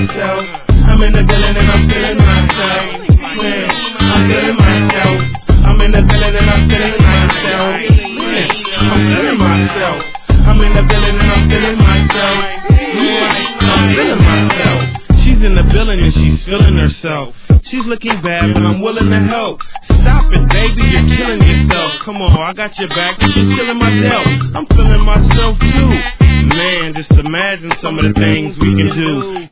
myself. I'm in the building and I'm feeling myself. Man, I'm feeling myself. I'm in the building and I'm feeling myself. Man, I'm feeling myself. I'm in the building and I'm feeling myself. Yeah, I'm feeling myself. She's in the building and she's feeling herself. She's looking bad, but I'm willing to help. Stop it, baby, you're killing yourself. Come on, I got your back, you're chilling my belt. I'm feeling myself too. Man, just imagine some of the things we can do.